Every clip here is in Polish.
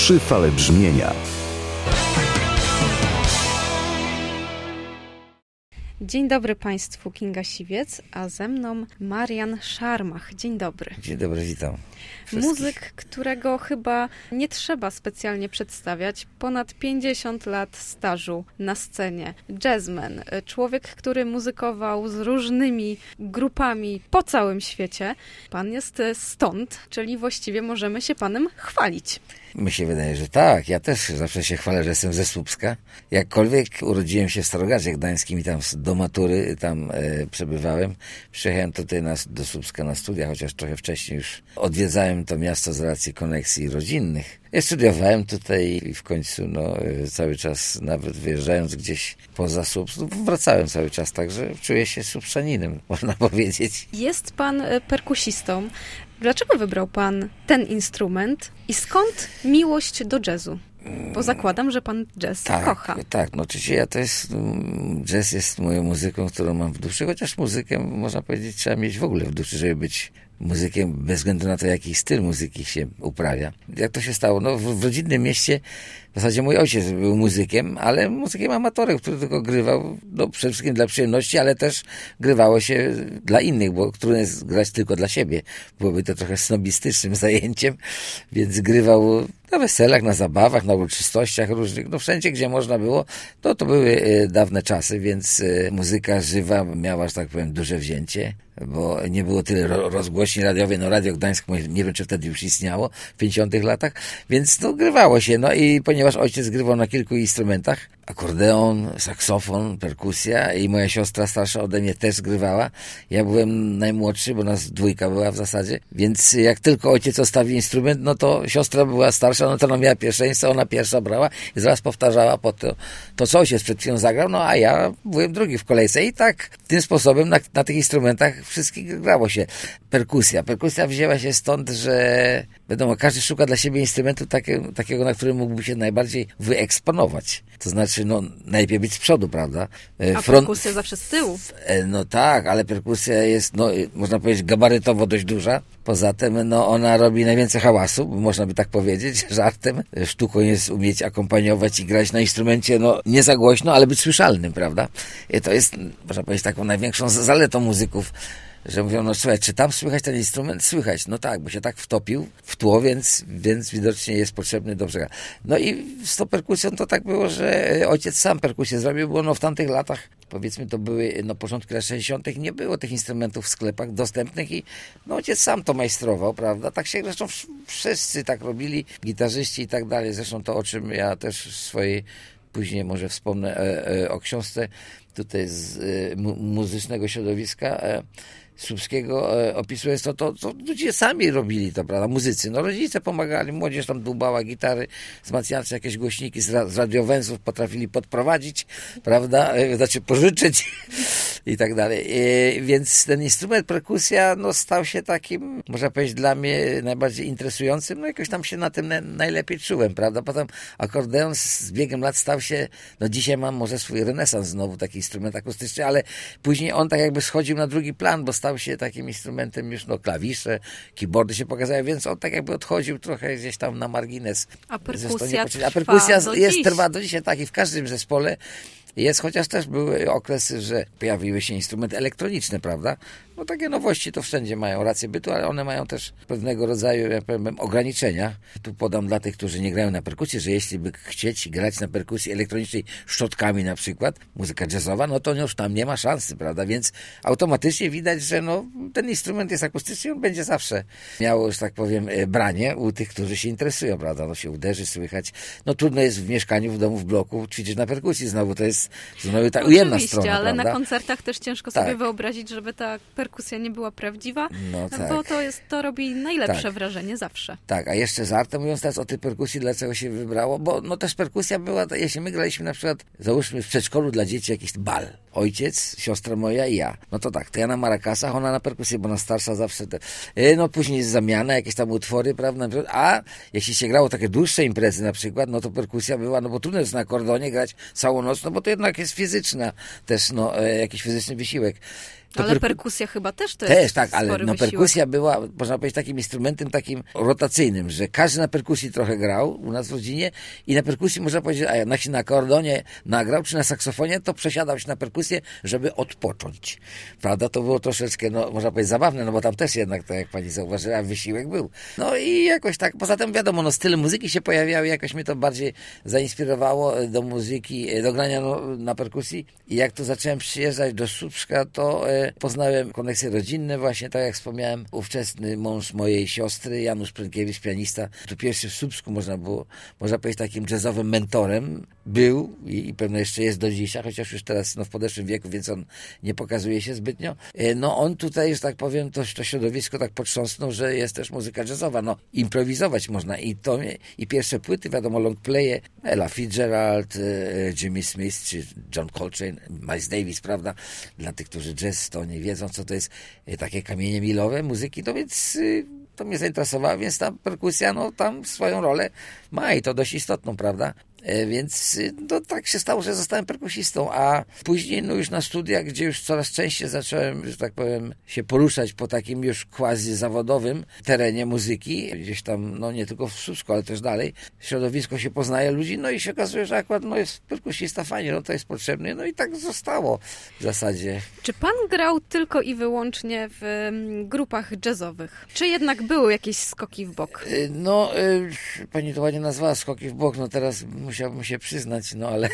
Trzy fale brzmienia. Dzień dobry Państwu, Kinga Siwiec, a ze mną Marian Szarmach. Dzień dobry. Dzień dobry, witam wszystkich. Muzyk, którego chyba nie trzeba specjalnie przedstawiać. Ponad 50 lat stażu na scenie. Jazzman, człowiek, który muzykował z różnymi grupami po całym świecie. Pan jest stąd, czyli właściwie możemy się Panem chwalić. Mi się wydaje, że tak. Ja też zawsze się chwalę, że jestem ze Słupska. Jakkolwiek urodziłem się w Starogardzie Gdańskim i tam do matury tam przebywałem. Przyjechałem tutaj do Słupska na studia, chociaż trochę wcześniej już odwiedzałem to miasto z racji koneksji rodzinnych. Ja studiowałem tutaj i w końcu cały czas, nawet wyjeżdżając gdzieś poza Słupsk, wracałem cały czas, także czuję się Słupszaninem, można powiedzieć. Jest Pan perkusistą. Dlaczego wybrał Pan ten instrument i skąd miłość do jazzu? Bo zakładam, że Pan jazz kocha. Tak, oczywiście jazz jest moją muzyką, którą mam w duszy, chociaż muzykę, można powiedzieć, trzeba mieć w ogóle w duszy, żeby być muzykiem, bez względu na to, jaki styl muzyki się uprawia. Jak to się stało? W rodzinnym mieście w zasadzie mój ojciec był muzykiem, ale muzykiem amatorem, który tylko grywał, przede wszystkim dla przyjemności, ale też grywało się dla innych, bo trudno jest grać tylko dla siebie. Byłoby to trochę snobistycznym zajęciem, więc grywał na weselach, na zabawach, na uroczystościach różnych, wszędzie, gdzie można było. To były dawne czasy, więc muzyka żywa miała, że tak powiem, duże wzięcie, bo nie było tyle rozgłośni radiowej. Radio Gdańsk, nie wiem, czy wtedy już istniało, w 50 latach, więc grywało się. I ponieważ ojciec grywał na kilku instrumentach, akordeon, saksofon, perkusja i moja siostra starsza ode mnie też grywała. Ja byłem najmłodszy, bo nas dwójka była w zasadzie, więc jak tylko ojciec zostawił instrument, to siostra była starsza, to ona miała pierwszeństwo, ona pierwsza brała i zaraz powtarzała po to co ojciec przed chwilą zagrał, a ja byłem drugi w kolejce i tak tym sposobem na tych instrumentach wszystkich grało się. Perkusja wzięła się stąd, że wiadomo, każdy szuka dla siebie instrumentu takiego, na którym mógłby się najbardziej wyeksponować. To znaczy, najlepiej być z przodu, prawda? A perkusja zawsze z tyłu. Tak, ale perkusja jest, można powiedzieć, gabarytowo dość duża. Poza tym, ona robi najwięcej hałasu, można by tak powiedzieć, żartem. Sztuką jest umieć akompaniować i grać na instrumencie, nie za głośno, ale być słyszalnym, prawda? I to jest, można powiedzieć, taką największą zaletą muzyków, że mówią, słuchaj, czy tam słychać ten instrument? Słychać. Tak, bo się tak wtopił w tło, więc widocznie jest potrzebny dobrze. I z tą perkusją to tak było, że ojciec sam perkusję zrobił, bo w tamtych latach, powiedzmy, to były, początki lat 60. nie było tych instrumentów w sklepach dostępnych i ojciec sam to majstrował, prawda? Tak się zresztą wszyscy tak robili, gitarzyści i tak dalej. Zresztą to, o czym ja też w swojej, później może wspomnę o książce tutaj z muzycznego środowiska słupskiego opisując to ludzie sami robili to, prawda, muzycy. Rodzice pomagali, młodzież tam dłubała gitary, wzmacniacze, jakieś głośniki z radiowęzów potrafili podprowadzić, prawda, znaczy pożyczyć i tak dalej. Więc ten instrument, perkusja, stał się takim, można powiedzieć, dla mnie najbardziej interesującym, jakoś tam się na tym najlepiej czułem, prawda. Potem akordeon z biegiem lat stał się, dzisiaj mam może swój renesans znowu, taki instrument akustyczny, ale później on tak jakby schodził na drugi plan, bo stał się takim instrumentem już, klawisze, keyboardy się pokazały, więc on tak jakby odchodził trochę gdzieś tam na margines. A perkusja trwa do dzisiaj, tak, i w każdym zespole jest, chociaż też były okresy, że pojawiły się instrumenty elektroniczne, prawda? Takie nowości to wszędzie mają rację bytu, ale one mają też pewnego rodzaju, ja powiem, ograniczenia. Tu podam dla tych, którzy nie grają na perkusji, że jeśli by chcieć grać na perkusji elektronicznej szczotkami na przykład, muzyka jazzowa, to już tam nie ma szansy, prawda? Więc automatycznie widać, że ten instrument jest akustyczny, on będzie zawsze miał, że tak powiem, branie u tych, którzy się interesują, prawda? Się uderzy, słychać. Trudno jest w mieszkaniu, w domu, w bloku ćwiczyć na perkusji. Znowu to jest ta ujemna strona, ale prawda? na koncertach też ciężko sobie wyobrazić, żeby ta perkusja nie była prawdziwa, bo to robi najlepsze wrażenie zawsze. Tak, a jeszcze żartem mówiąc teraz o tej perkusji, dlaczego się wybrało, bo też perkusja była, jeśli my graliśmy na przykład, załóżmy w przedszkolu dla dzieci jakiś bal. Ojciec, siostra moja i ja. To ja na marakasach, ona na perkusji, bo ona starsza zawsze. Później jest zamiana, jakieś tam utwory, prawda? A jeśli się grało takie dłuższe imprezy na przykład, to perkusja była, bo trudno jest na akordeonie grać całą noc, bo to jednak jest fizyczna też, jakiś fizyczny wysiłek. Ale perkusja chyba też to jest jest tak, ale spory no, wysiłek. perkusja była, można powiedzieć, takim instrumentem takim rotacyjnym, że każdy na perkusji trochę grał u nas w rodzinie i na perkusji, można powiedzieć, a jak się na akordeonie nagrał, czy na saksofonie, to przesiadał się na perkusję, żeby odpocząć. Prawda? To było troszeczkę, no, można powiedzieć, zabawne, no bo tam też jednak, tak jak pani zauważyła, wysiłek był. No i jakoś tak, poza tym wiadomo, no, styl muzyki się pojawiały, jakoś mnie to bardziej zainspirowało do muzyki, do grania na perkusji i jak tu zacząłem przyjeżdżać do Słupska, to poznałem koneksje rodzinne, właśnie tak jak wspomniałem, ówczesny mąż mojej siostry, Janusz Prynkiewicz, pianista, tu pierwszy w Słupsku można powiedzieć, takim jazzowym mentorem był i pewno jeszcze jest do dzisiaj, chociaż już teraz w podeszłym wieku, więc on nie pokazuje się zbytnio. No on tutaj, że tak powiem, to środowisko tak potrząsnął, że jest też muzyka jazzowa, no improwizować można i pierwsze płyty, wiadomo, longplaye, Ella Fitzgerald, Jimmy Smith, czy John Coltrane, Miles Davis, prawda? Dla tych, którzy jazz to nie wiedzą, co to jest takie kamienie milowe muzyki, no więc to mnie zainteresowało, więc ta perkusja, no tam swoją rolę ma i to dość istotną, prawda? Więc no, tak się stało, że zostałem perkusistą, a później no, już na studiach, gdzie już coraz częściej zacząłem, że tak powiem, się poruszać po takim już quasi zawodowym terenie muzyki, gdzieś tam, no nie tylko w Słupsku, ale też dalej, środowisko się poznaje ludzi, no i się okazuje, że akurat no, jest perkusista fajnie, no to jest potrzebny, no i tak zostało w zasadzie. Czy pan grał tylko i wyłącznie w grupach jazzowych? Czy jednak były jakieś skoki w bok? No, pani to ładnie nazwała skoki w bok, no teraz musiałbym się przyznać, no ale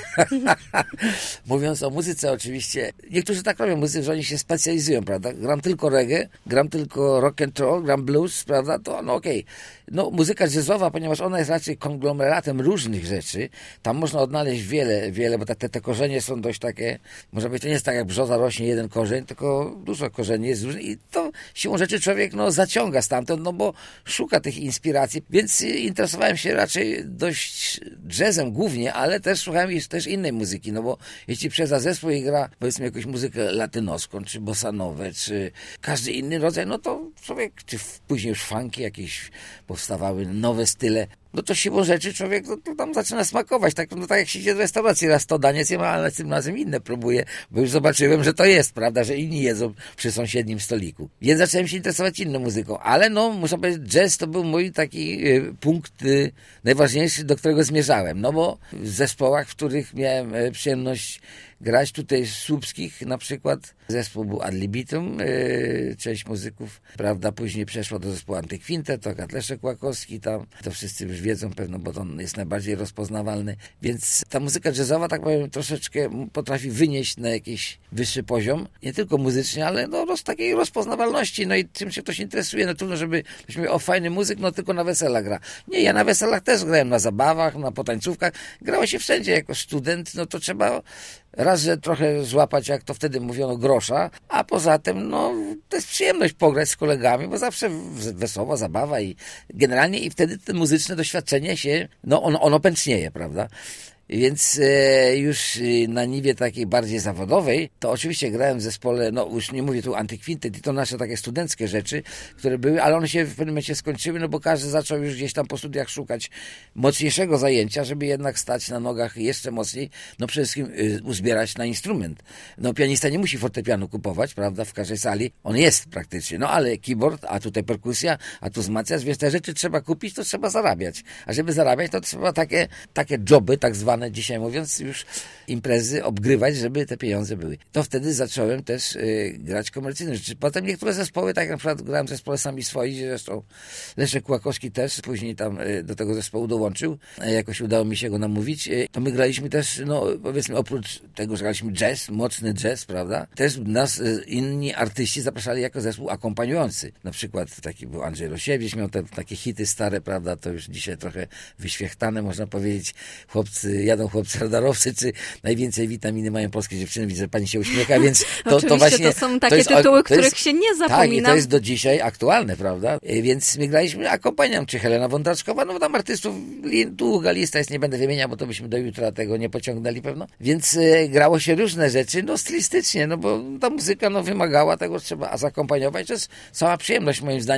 mówiąc o muzyce oczywiście, niektórzy tak robią muzykę, że oni się specjalizują, prawda? Gram tylko reggae, gram tylko rock and roll, gram blues, prawda? To no okej. No muzyka jazzowa, ponieważ ona jest raczej konglomeratem różnych rzeczy, tam można odnaleźć wiele, bo te korzenie są dość takie, można powiedzieć, to nie jest tak jak brzoza rośnie jeden korzeń, tylko dużo korzeni jest różnych i to siłą rzeczy człowiek no zaciąga stamtąd, no bo szuka tych inspiracji, więc interesowałem się raczej dość jazzem głównie, ale też słuchałem też innej muzyki, no bo jeśli przez zespół i gra, powiedzmy, jakąś muzykę latynoską, czy bossanowę, czy każdy inny rodzaj, no to człowiek, czy później już funky jakieś powstawały, nowe style, no to siłą rzeczy człowiek to tam zaczyna smakować. Tak, no tak jak się idzie do restauracji, raz to danie zjem, ale tym razem inne próbuję, bo już zobaczyłem, że to jest, prawda, że inni jedzą przy sąsiednim stoliku. Więc zacząłem się interesować inną muzyką, ale no, muszę powiedzieć, jazz to był mój taki punkt najważniejszy, do którego zmierzałem, no bo w zespołach, w których miałem przyjemność grać, tutaj z słupskich na przykład zespół był Ad Libitum, część muzyków, prawda, później przeszło do zespołu Antykwintet, to Leszek Łakowski tam, to wszyscy już wiedzą pewno, bo to jest najbardziej rozpoznawalny, więc ta muzyka jazzowa, tak powiem, troszeczkę potrafi wynieść na jakiś wyższy poziom, nie tylko muzycznie, ale no takiej rozpoznawalności, no i czym się ktoś interesuje, no trudno, żeby ktoś mówił, o fajny muzyk, no tylko na weselach gra. Nie, ja na weselach też grałem, na zabawach, na potańcówkach, grało się wszędzie jako student, no to trzeba raz, że trochę złapać, jak to wtedy mówiono, grosza, a poza tym, no, to jest przyjemność pograć z kolegami, bo zawsze wesoła zabawa i generalnie i wtedy to muzyczne doświadczenie się, no, ono pęcznieje, prawda? Więc już na niwie takiej bardziej zawodowej, to oczywiście grałem w zespole, no już nie mówię tu Antykwintet i to nasze takie studenckie rzeczy, które były, ale one się w pewnym momencie skończyły, no bo każdy zaczął już gdzieś tam po studiach szukać mocniejszego zajęcia, żeby jednak stać na nogach jeszcze mocniej, no przede wszystkim uzbierać na instrument. No pianista nie musi fortepianu kupować, prawda, w każdej sali, on jest praktycznie, no ale keyboard, a tutaj perkusja, a tu wzmacniacz, więc te rzeczy trzeba kupić, to trzeba zarabiać, a żeby zarabiać, to trzeba takie joby, tak zwane dzisiaj mówiąc, już imprezy obgrywać, żeby te pieniądze były. To wtedy zacząłem też grać komercyjne rzeczy. Potem niektóre zespoły, tak jak na przykład grałem zespoły sami swoi, zresztą Leszek Łakowski też później tam do tego zespołu dołączył. Jakoś udało mi się go namówić. To my graliśmy też, no powiedzmy, oprócz tego, że graliśmy jazz, mocny jazz, prawda? Też nas inni artyści zapraszali jako zespół akompaniujący. Na przykład taki był Andrzej Rosiewicz, miał takie hity stare, prawda? To już dzisiaj trochę wyświechtane, można powiedzieć. Jadą chłopcy radarowcy, czy najwięcej witaminy mają polskie dziewczyny. Widzę, że pani się uśmiecha, więc to właśnie... to są takie tytuły, których się nie zapomina. Tak, i to jest do dzisiaj aktualne, prawda? Więc my graliśmy akompaniam, czy Helena Wądraczkowa, no bo tam artystów długa lista jest, nie będę wymieniał, bo to byśmy do jutra tego nie pociągnęli pewno. Więc grało się różne rzeczy, no stylistycznie, no bo ta muzyka no wymagała tego, trzeba zakompaniować. To jest cała przyjemność moim zdaniem.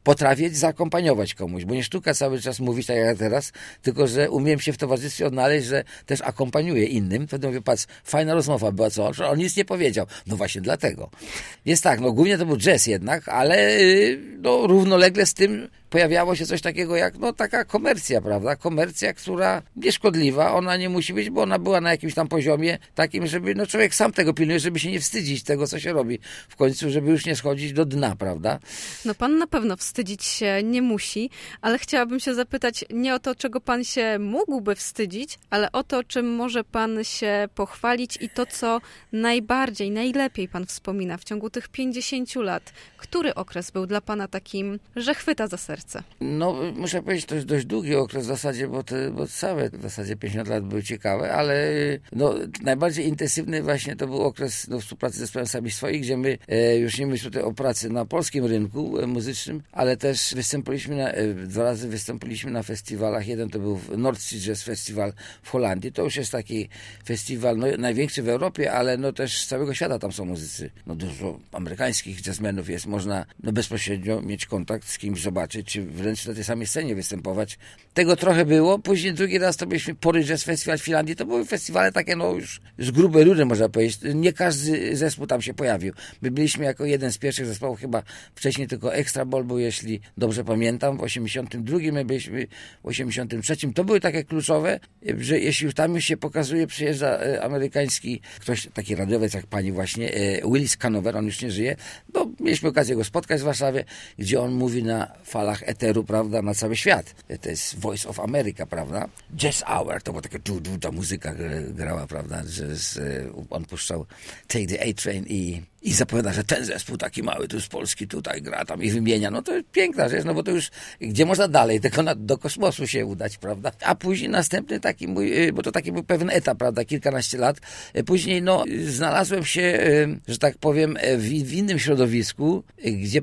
potrafię zakompaniować komuś, bo nie sztuka cały czas mówić tak jak teraz, tylko że umiem się w towarzystwie odnaleźć, że też akompaniuję innym. Wtedy mówię, patrz, fajna rozmowa była, co? On nic nie powiedział. No właśnie dlatego. Więc tak, no głównie to był jazz jednak, ale no równolegle z tym pojawiało się coś takiego jak, no taka komercja, prawda? Komercja, która nieszkodliwa, ona nie musi być, bo ona była na jakimś tam poziomie takim, żeby, no człowiek sam tego pilnuje, żeby się nie wstydzić tego, co się robi w końcu, żeby już nie schodzić do dna, prawda? No pan na pewno wstydzić się nie musi, ale chciałabym się zapytać nie o to, czego pan się mógłby wstydzić, ale o to, czym może pan się pochwalić i to, co najbardziej, najlepiej pan wspomina w ciągu tych 50 lat. Który okres był dla pana takim, że chwyta za serce? No, muszę powiedzieć, to jest dość długi okres w zasadzie, bo całe w zasadzie 50 lat były ciekawe, ale no, najbardziej intensywny właśnie to był okres współpracy z zespołem Sami Swoi, gdzie my już nie myślimy tutaj o pracy na polskim rynku muzycznym, ale też dwa razy wystąpiliśmy na festiwalach. Jeden to był North Sea Jazz Festival w Holandii. To już jest taki festiwal największy w Europie, ale no też z całego świata tam są muzycy. No dużo amerykańskich jazzmenów jest, można bezpośrednio mieć kontakt z kimś, zobaczyć, czy wręcz na tej samej scenie występować. Tego trochę było. Później drugi raz to byliśmy Pory Jazz Festival w Finlandii. To były festiwale takie już z grubej rury, można powiedzieć. Nie każdy zespół tam się pojawił. My byliśmy jako jeden z pierwszych zespołów, chyba wcześniej tylko Extra Ball był, jeśli dobrze pamiętam, w 82, my byliśmy w 83. To były takie kluczowe, że jeśli już tam się pokazuje, przyjeżdża amerykański ktoś, taki radiowiec jak pani właśnie, Willis Canover, on już nie żyje. No, mieliśmy okazję go spotkać w Warszawie, gdzie on mówi na falach eteru, prawda, na cały świat. To jest Voice of America, prawda? Jazz Hour, to była taka ta muzyka grała, prawda, że on puszczał Take the A-Train i zapowiada, że ten zespół taki mały, tu z Polski tutaj gra tam i wymienia. No to jest piękna rzecz, no bo to już, gdzie można dalej, tylko do kosmosu się udać, prawda? A później następny taki mój, bo to taki był pewien etap, prawda, kilkanaście lat. Później, no, znalazłem się, że tak powiem, w innym środowisku, gdzie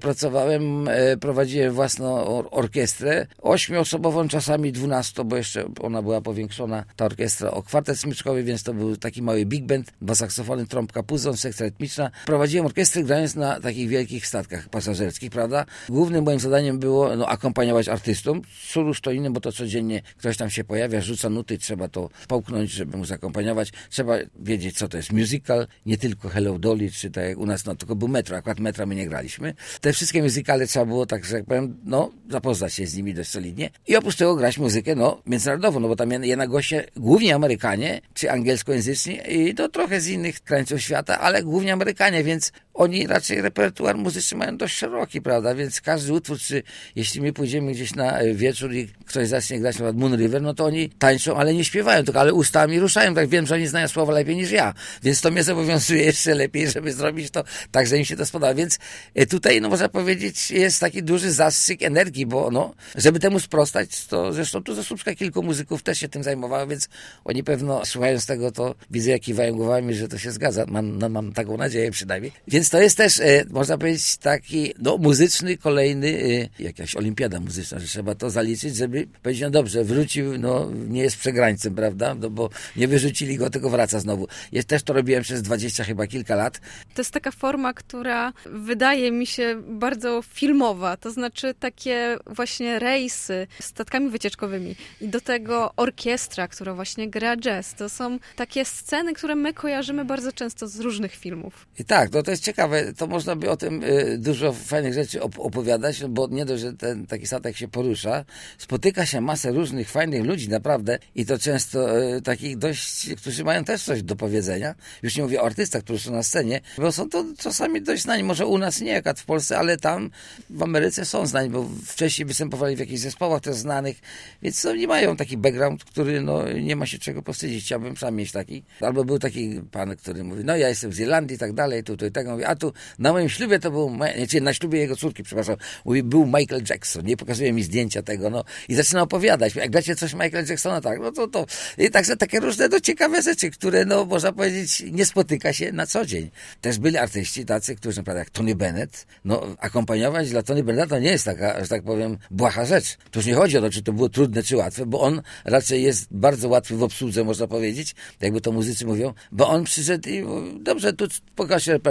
prowadziłem własną orkiestrę, 8-osobową, czasami 12, bo jeszcze ona była powiększona, ta orkiestra, o kwartet smyczkowy, więc to był taki mały big band, 2 saksofony, trąbka, puzon, sekcja rytmiczna. Prowadziłem orkiestry grając na takich wielkich statkach pasażerskich, prawda? Głównym moim zadaniem było akompaniować artystom, cóż to innym, bo to codziennie ktoś tam się pojawia, rzuca nuty, trzeba to połknąć, żeby mu zakompaniować. Trzeba wiedzieć, co to jest musical, nie tylko Hello Dolly, czy tak jak u nas, no tylko był Metro, akurat Metra my nie graliśmy. Te wszystkie musicale trzeba było, tak że jak powiem, zapoznać się z nimi dość solidnie i oprócz tego grać muzykę, międzynarodową, bo tam jednak goście, głównie Amerykanie, czy angielskojęzyczni i to trochę z innych krańców świata, ale głównie Amerykanie, więc oni raczej repertuar muzyczny mają dość szeroki, prawda, więc każdy utwór, czy jeśli my pójdziemy gdzieś na wieczór i ktoś zacznie grać na Moon River, no to oni tańczą, ale nie śpiewają, tylko ale ustami ruszają, tak wiem, że oni znają słowa lepiej niż ja, więc to mnie zobowiązuje jeszcze lepiej, żeby zrobić to tak, że im się to spodoba, więc tutaj, można powiedzieć, jest taki duży zastrzyk energii, bo żeby temu sprostać, to zresztą tu ze Słupska kilku muzyków też się tym zajmowało, więc oni pewno słuchając tego, to widzę, jak kiwają głowami, że to się zgadza, mam taką nadzieję przynajmniej, więc to jest też, można powiedzieć, taki muzyczny, kolejny, jakaś olimpiada muzyczna, że trzeba to zaliczyć, żeby powiedzieć, dobrze, wrócił, nie jest przegrańcem, prawda, bo nie wyrzucili go, tylko wraca znowu. Też to robiłem przez 20 chyba kilka lat. To jest taka forma, która wydaje mi się bardzo filmowa, to znaczy takie właśnie rejsy statkami wycieczkowymi i do tego orkiestra, która właśnie gra jazz. To są takie sceny, które my kojarzymy bardzo często z różnych filmów. I tak, to jest ciekawe, to można by o tym dużo fajnych rzeczy opowiadać, bo nie dość, że ten taki statek się porusza, spotyka się masę różnych fajnych ludzi, naprawdę, i to często takich dość, którzy mają też coś do powiedzenia. Już nie mówię o artystach, którzy są na scenie, bo są to czasami dość znani, może u nas nie jak w Polsce, ale tam w Ameryce są znani, bo wcześniej występowali w jakichś zespołach też znanych, więc nie mają taki background, który nie ma się czego powstydzić. Chciałbym sam mieć taki. Albo był taki pan, który mówi, ja jestem z Irlandii i tak dalej, tutaj tak mówi, a tu na moim ślubie to był, na ślubie jego córki, przepraszam, mówi, był Michael Jackson, nie pokazuje mi zdjęcia tego, i zaczyna opowiadać. Jak dacie coś Michaela Jacksona, tak, to. I także takie różne ciekawe rzeczy, które, można powiedzieć, nie spotyka się na co dzień. Też byli artyści tacy, którzy naprawdę jak Tony Bennett, akompaniować dla Tony Bennetta to nie jest taka, że tak powiem, błaha rzecz. Tu już nie chodzi o to, czy to było trudne, czy łatwe, bo on raczej jest bardzo łatwy w obsłudze, można powiedzieć, jakby to muzycy mówią, bo on przyszedł i dobrze, tu pokaż się repertuar,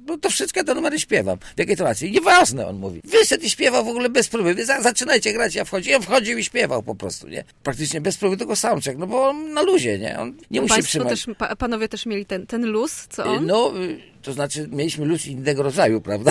no to wszystkie te numery śpiewam. W jakiej to racji? Nieważne, on mówi. Wyszedł i śpiewał w ogóle bez próby. Wy zaczynajcie grać, ja wchodził. Ja wchodził i śpiewał po prostu, nie? Praktycznie bez próby, tylko soundcheck, no bo on na luzie, nie? On nie musi trzymać. Panowie też mieli ten luz, co on? No, to znaczy mieliśmy luz innego rodzaju, prawda?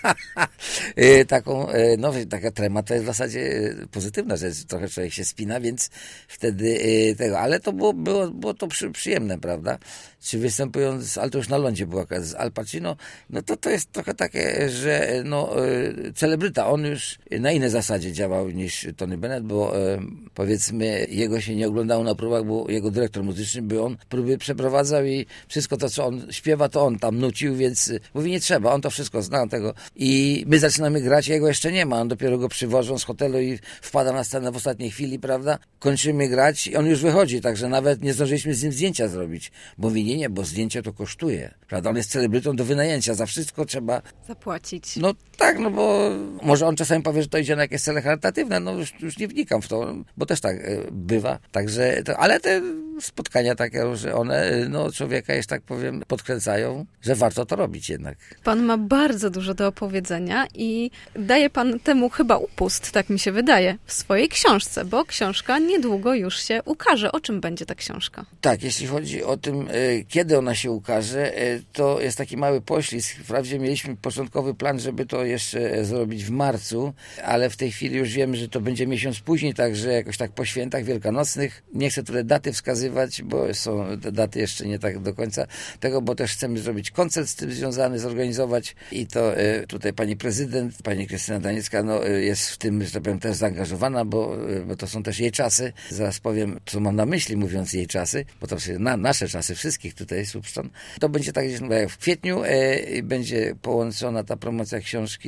Taka trema to jest w zasadzie pozytywna rzecz. Trochę człowiek się spina, więc wtedy tego. Ale to było to przyjemne, prawda? Czy występując, ale to już na lądzie była z Al Pacino, no to jest trochę takie, że celebryta, on już na innej zasadzie działał niż Tony Bennett, bo powiedzmy jego się nie oglądało na próbach, bo jego dyrektor muzyczny, by on próby przeprowadzał i wszystko to, co on śpiewa, to on tam nucił, więc mówi, nie trzeba, on to wszystko zna tego. I my zaczynamy grać, jego jeszcze nie ma, on dopiero go przywożą z hotelu i wpada na scenę w ostatniej chwili, prawda? Kończymy grać i on już wychodzi, także nawet nie zdążyliśmy z nim zdjęcia zrobić, bo mówi, nie, bo zdjęcie to kosztuje, prawda? On jest celebrytą do wynajęcia, za wszystko trzeba zapłacić. No tak, no bo może on czasami powie, że to idzie na jakieś cele charytatywne, no już nie wnikam w to, bo też tak bywa, także, ale te spotkania takie, że one, człowieka, jeszcze tak powiem, podkręcają, że warto to robić jednak. Pan ma bardzo dużo do opowiedzenia i daje pan temu chyba upust, tak mi się wydaje, w swojej książce, bo książka niedługo już się ukaże. O czym będzie ta książka? Tak, jeśli chodzi o tym, kiedy ona się ukaże, to jest taki mały poślizg. Wprawdzie mieliśmy początkowy plan, żeby to jeszcze zrobić w marcu, ale w tej chwili już wiemy, że to będzie miesiąc później, także jakoś tak po świętach wielkanocnych. Nie chcę tutaj daty wskazywać, bo są te daty jeszcze nie tak do końca tego, bo też chcemy zrobić koncert z tym związany, zorganizować i to tutaj pani prezydent, pani Krystyna Daniecka, jest w tym, że tak powiem, też zaangażowana, bo to są też jej czasy. Zaraz powiem, co mam na myśli, mówiąc jej czasy, bo to nasze czasy, wszystkich tutaj substron. To będzie tak gdzieś w kwietniu będzie połączona ta promocja książki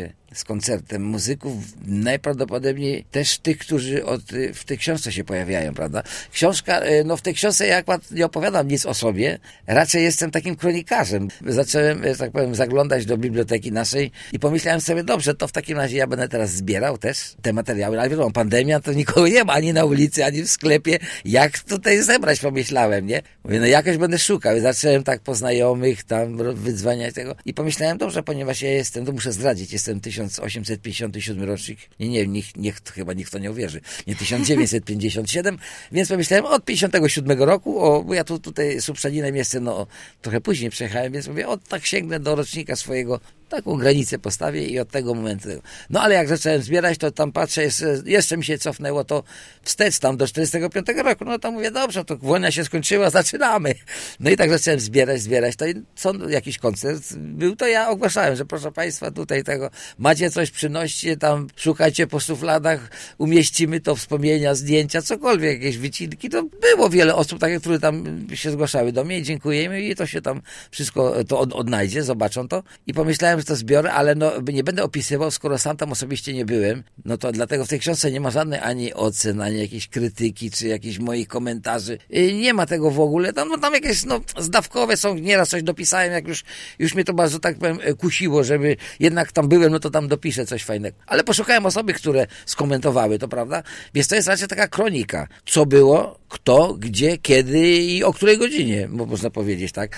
z koncertem muzyków, najprawdopodobniej też tych, którzy w tej książce się pojawiają, prawda? Książka, w tej książce ja akurat nie opowiadam nic o sobie, raczej jestem takim kronikarzem. Zacząłem, że tak powiem, zaglądać do biblioteki naszej i pomyślałem sobie, dobrze, to w takim razie ja będę teraz zbierał też te materiały, ale wiadomo, pandemia to nikogo nie ma, ani na ulicy, ani w sklepie. Jak tutaj zebrać, pomyślałem, nie? Mówię, jakoś będę szukał i zacząłem tak po znajomych tam wydzwaniać tego i pomyślałem, dobrze, ponieważ ja jestem, to muszę zdradzić, jestem 1857 rocznik, chyba nikt to nie uwierzy, nie 1957, więc pomyślałem od 57 roku, bo ja tutaj Subszaninem jestem, trochę później przyjechałem, więc mówię, tak sięgnę do rocznika swojego, taką granicę postawię i od tego momentu. No ale jak zacząłem zbierać, to tam patrzę, jeszcze mi się cofnęło to wstecz tam do 45 roku, to mówię, dobrze, to wojna się skończyła, zaczynamy. No i tak zacząłem zbierać, to jakiś koncert był, to ja ogłaszałem, że proszę państwa, tutaj tego, macie coś, przynoście tam, szukajcie po szufladach, umieścimy to, wspomnienia, zdjęcia, cokolwiek, jakieś wycinki, to było wiele osób takich, które tam się zgłaszały do mnie i dziękujemy i to się tam wszystko to odnajdzie, zobaczą to i pomyślałem, że to zbiorę, ale nie będę opisywał, skoro sam tam osobiście nie byłem, to dlatego w tej książce nie ma żadnej ani ocen, ani jakiejś krytyki, czy jakichś moich komentarzy. Nie ma tego w ogóle. Tam jakieś zdawkowe są, nieraz coś dopisałem, jak już mnie to bardzo, tak powiem, kusiło, żeby jednak tam byłem, to tam dopiszę coś fajnego. Ale poszukałem osoby, które skomentowały to, prawda? Więc to jest raczej taka kronika. Co było, kto, gdzie, kiedy i o której godzinie, można powiedzieć, tak?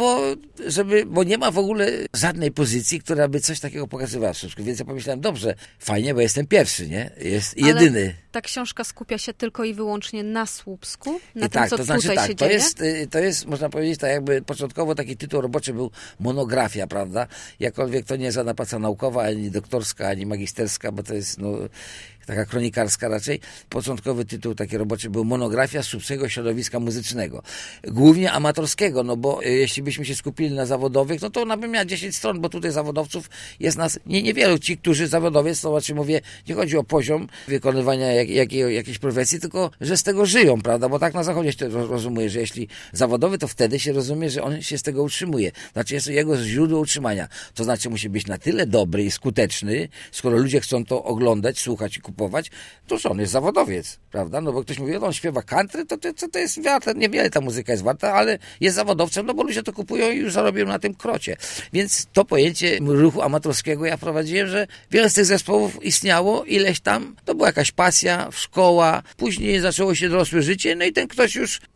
Bo nie ma w ogóle żadnej pozycji, która by coś takiego pokazywała w książce. Więc ja pomyślałem, dobrze, fajnie, bo jestem pierwszy, nie? Jest jedyny. Ale ta książka skupia się tylko i wyłącznie na Słupsku? Na tym, tak, co to znaczy tutaj tak, się dzieje? To jest, można powiedzieć, tak jakby początkowo taki tytuł roboczy był monografia, prawda? Jakkolwiek to nie jest żadna praca naukowa, ani doktorska, ani magisterska, bo to jest, taka kronikarska raczej. Początkowy tytuł taki roboczy był monografia słupskiego środowiska muzycznego. Głównie amatorskiego, bo jeśli byśmy się skupili na zawodowych, to ona by miała 10 stron, bo tutaj zawodowców jest nas niewielu. Ci, którzy zawodowiec, to znaczy mówię, nie chodzi o poziom wykonywania jakiejś profesji, tylko że z tego żyją, prawda? Bo tak na zachodzie się to rozumie, że jeśli zawodowy, to wtedy się rozumie, że on się z tego utrzymuje. Znaczy jest to jego źródło utrzymania. To znaczy musi być na tyle dobry i skuteczny, skoro ludzie chcą to oglądać, słuchać i kupować, to że on jest zawodowiec, prawda? Bo ktoś mówi, on śpiewa country, to jest warte, niewiele ta muzyka jest warta, ale jest zawodowcem, bo ludzie to kupują i już zarobią na tym krocie. Więc to pojęcie ruchu amatorskiego ja wprowadziłem, że wiele z tych zespołów istniało, ileś tam, to była jakaś pasja, szkoła, później zaczęło się dorosłe życie, i ten ktoś już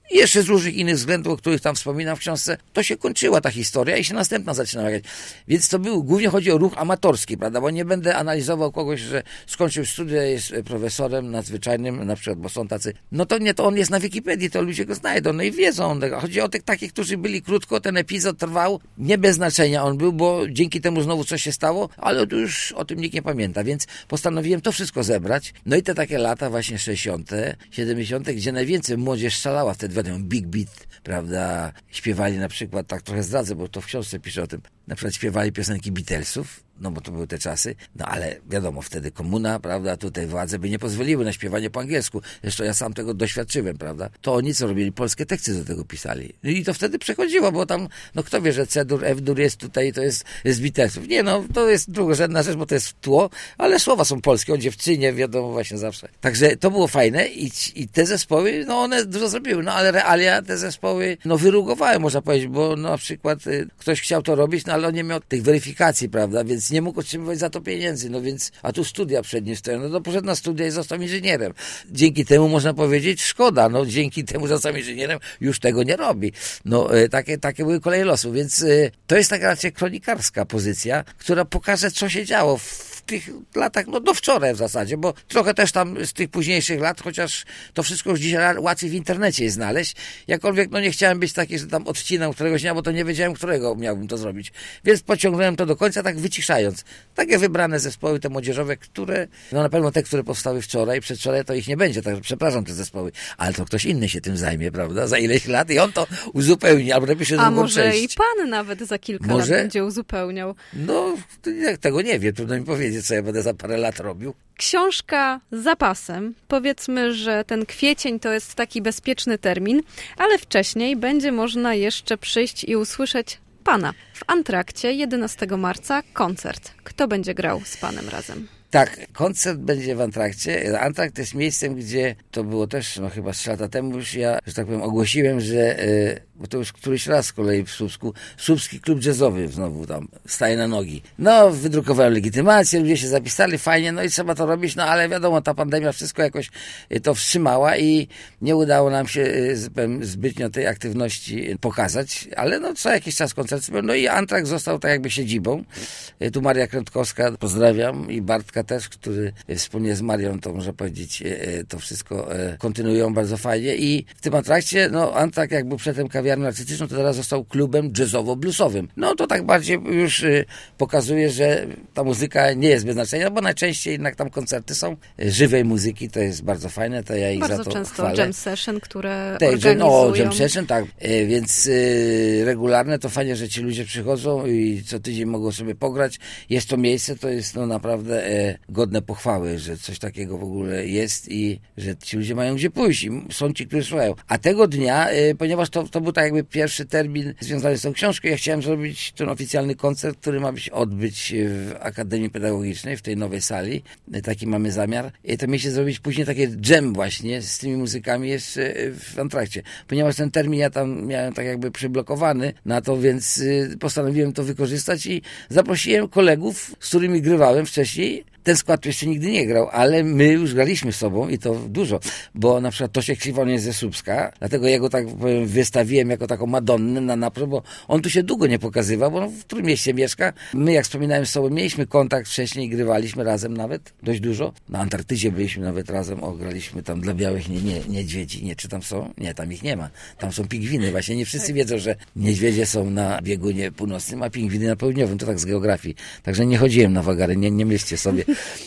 I jeszcze z różnych innych względów, o których tam wspominam w książce, to się kończyła ta historia i się następna zaczynała jechać. Więc to głównie chodzi o ruch amatorski, prawda, bo nie będę analizował kogoś, że skończył studia, jest profesorem nadzwyczajnym, na przykład, bo są tacy, no to nie, to on jest na Wikipedii, to ludzie go znajdą, no i wiedzą. Chodzi o tych takich, którzy byli krótko, ten epizod trwał, nie bez znaczenia on był, bo dzięki temu znowu coś się stało, ale już o tym nikt nie pamięta, więc postanowiłem to wszystko zebrać. No i te takie lata właśnie 60., 70., gdzie najwięcej młodzież szalała wtedy, wiadomo, Big Beat, prawda, śpiewali na przykład, tak trochę zdradzę, bo to w książce piszę o tym, na przykład śpiewali piosenki Beatlesów, no bo to były te czasy, no ale wiadomo, wtedy komuna, prawda, tutaj władze by nie pozwoliły na śpiewanie po angielsku, zresztą ja sam tego doświadczyłem, prawda, to oni co robili, polskie teksty do tego pisali. No i to wtedy przechodziło, bo tam, no kto wie, że C-dur, F-dur jest tutaj, to jest z Beatlesów. Nie, no, to jest drugorzędna rzecz, bo to jest tło, ale słowa są polskie, o dziewczynie, wiadomo, właśnie zawsze. Także to było fajne i te zespoły, no one dużo zrobiły, no ale realia te zespoły, no wyrugowały, można powiedzieć, bo no, na przykład ktoś chciał to robić, no ale on nie miał tych weryfikacji, prawda, więc nie mógł otrzymywać za to pieniędzy, no więc, a tu studia przed nim stoją, no to poszedł na studia i został inżynierem. Dzięki temu można powiedzieć, szkoda, no dzięki temu, że został inżynierem, już tego nie robi. No takie były koleje losu, więc to jest taka raczej kronikarska pozycja, która pokaże, co się działo w tych latach, no do wczoraj w zasadzie, bo trochę też tam z tych późniejszych lat, chociaż to wszystko już dzisiaj łatwiej w internecie jest znaleźć, jakkolwiek no nie chciałem być taki, że tam odcinam któregoś dnia, bo to nie wiedziałem, którego miałbym to zrobić. Więc pociągnąłem to do końca, tak wyciszając. Takie wybrane zespoły, te młodzieżowe, które, no na pewno te, które powstały wczoraj, przedwczoraj, to ich nie będzie, także przepraszam te zespoły, ale to ktoś inny się tym zajmie, prawda, za ileś lat i on to uzupełni, albo napisze drugą część. A może i pan nawet za kilka lat będzie uzupełniał? No, tego nie wiem, trudno mi powiedzieć, co ja będę za parę lat robił. Książka z zapasem. Powiedzmy, że ten kwiecień to jest taki bezpieczny termin, ale wcześniej będzie można jeszcze przyjść i usłyszeć pana. W Antrakcie 11 marca koncert. Kto będzie grał z panem razem? Tak, koncert będzie w Antrakcie. Antrakt jest miejscem, gdzie to było też, no chyba 3 lata temu już ja, że tak powiem, ogłosiłem, że, bo to już któryś raz z kolei w Słupsku, Słupski Klub Jazzowy znowu tam staje na nogi. No, wydrukowałem legitymację, ludzie się zapisali, fajnie, no i trzeba to robić, no ale wiadomo, ta pandemia wszystko jakoś to wstrzymała i nie udało nam się zbytnio tej aktywności pokazać, ale no co jakiś czas koncert, no i Antrakt został tak jakby siedzibą. Tu Maria Krętkowska, pozdrawiam, i Bartka też, który wspólnie z Marią, to można powiedzieć, to wszystko kontynuują bardzo fajnie i w tym Antrakcie, no Antrakt jak był przedtem kawiarnią artystyczną, to teraz został klubem jazzowo-bluesowym. No to tak bardziej już pokazuje, że ta muzyka nie jest bez znaczenia, bo najczęściej jednak tam koncerty są żywej muzyki, to jest bardzo fajne, to ja ich bardzo za to często chwalę. Jam session, które organizują. Jam session, tak, więc regularne, to fajnie, że ci ludzie przychodzą i co tydzień mogą sobie pograć. Jest to miejsce, to jest no naprawdę godne pochwały, że coś takiego w ogóle jest i że ci ludzie mają gdzie pójść i są ci, którzy słuchają. A tego dnia, ponieważ to był tak jakby pierwszy termin związany z tą książką, ja chciałem zrobić ten oficjalny koncert, który ma być odbyć w Akademii Pedagogicznej, w tej nowej sali. Taki mamy zamiar. I to mieliście zrobić później takie jam właśnie z tymi muzykami jeszcze w Antrakcie. Ponieważ ten termin ja tam miałem tak jakby przyblokowany na to, więc postanowiłem to wykorzystać i zaprosiłem kolegów, z którymi grywałem wcześniej. Ten skład jeszcze nigdy nie grał, ale my już graliśmy z sobą i to dużo, bo na przykład Tosiek Krzywon jest ze Słupska, dlatego ja go tak powiem wystawiłem jako taką Madonnę na naprzód, bo on tu się długo nie pokazywał, bo on w którym mieście mieszka. My, jak wspominałem z sobą, mieliśmy kontakt wcześniej, grywaliśmy razem nawet, dość dużo. Na Antarktydzie byliśmy nawet razem, graliśmy tam dla białych niedźwiedzi, nie, czy tam są? Nie, tam ich nie ma. Tam są pingwiny, właśnie nie wszyscy wiedzą, że niedźwiedzie są na biegunie północnym, a pingwiny na południowym, to tak z geografii. Także nie chodziłem na wagary, nie myślcie sobie.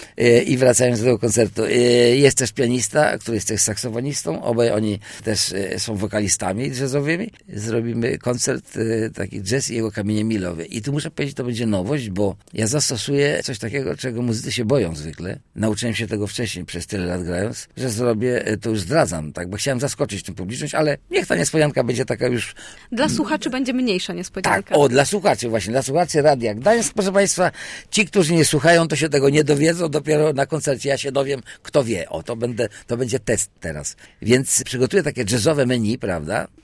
I wracając do tego koncertu, jest też pianista, który jest też saksofonistą, obaj oni też są wokalistami jazzowymi. Zrobimy koncert, taki jazz i jego kamienie milowe. I tu muszę powiedzieć, to będzie nowość, bo ja zastosuję coś takiego, czego muzycy się boją zwykle. Nauczyłem się tego wcześniej, przez tyle lat grając, że zrobię, to już zdradzam, tak, bo chciałem zaskoczyć tę publiczność, ale niech ta niespodzianka będzie taka już... Dla słuchaczy będzie mniejsza niespodzianka. Tak, dla słuchaczy właśnie, dla słuchaczy Radia Gdańsk. Proszę Państwa, ci, którzy nie słuchają, to się tego nie dowiedzą, dopiero na koncercie ja się dowiem, kto wie. To będzie test teraz. Więc przygotuję takie jazzowe menu, prawda?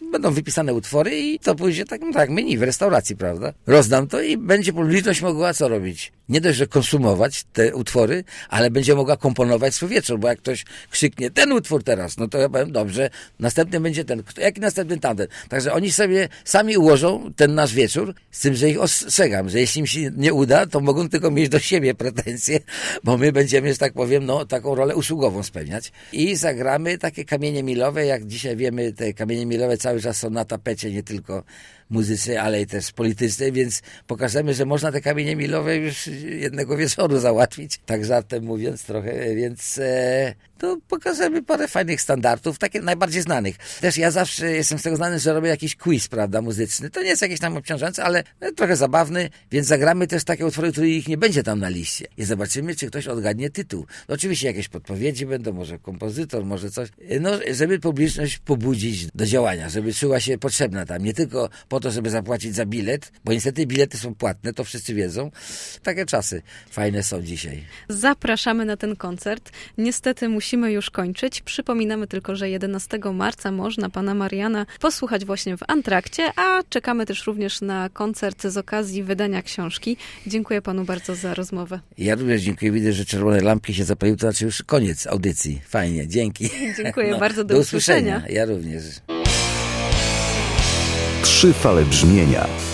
będą wypisane utwory i to pójdzie tak jak menu w restauracji, prawda? Rozdam to i będzie publiczność mogła co robić? Nie dość, że konsumować te utwory, ale będzie mogła komponować swój wieczór, bo jak ktoś krzyknie, ten utwór teraz, no to ja powiem, dobrze, następny będzie ten, jaki następny tamten. Także oni sobie sami ułożą ten nasz wieczór, z tym, że ich ostrzegam, że jeśli im się nie uda, to mogą tylko mieć do siebie pretensje, bo my będziemy, że tak powiem, no taką rolę usługową spełniać. I zagramy takie kamienie milowe, jak dzisiaj wiemy, te kamienie milowe cały czas są na tapecie, nie tylko muzycy, ale i też politycy, więc pokażemy, że można te kamienie milowe już jednego wieczoru załatwić, tak żartem mówiąc trochę, więc to pokażemy parę fajnych standardów, takich najbardziej znanych. Też ja zawsze jestem z tego znany, że robię jakiś quiz, prawda, muzyczny. To nie jest jakiś tam obciążający, ale trochę zabawny, więc zagramy też takie utwory, których nie będzie tam na liście. I zobaczymy, czy ktoś odgadnie tytuł. No, oczywiście jakieś podpowiedzi będą, może kompozytor, może coś. No, żeby publiczność pobudzić do działania, żeby czuła się potrzebna tam. Nie tylko po to, żeby zapłacić za bilet, bo niestety bilety są płatne, to wszyscy wiedzą. Takie czasy fajne są dzisiaj. Zapraszamy na ten koncert. Niestety musimy już kończyć. Przypominamy tylko, że 11 marca można pana Mariana posłuchać właśnie w Antrakcie, a czekamy też również na koncert z okazji wydania książki. Dziękuję panu bardzo za rozmowę. Ja również dziękuję. Widzę, że czerwone lampki się zapaliły, to znaczy już koniec audycji. Fajnie, dzięki. Dziękuję bardzo, do usłyszenia. Ja również. 3 fale brzmienia.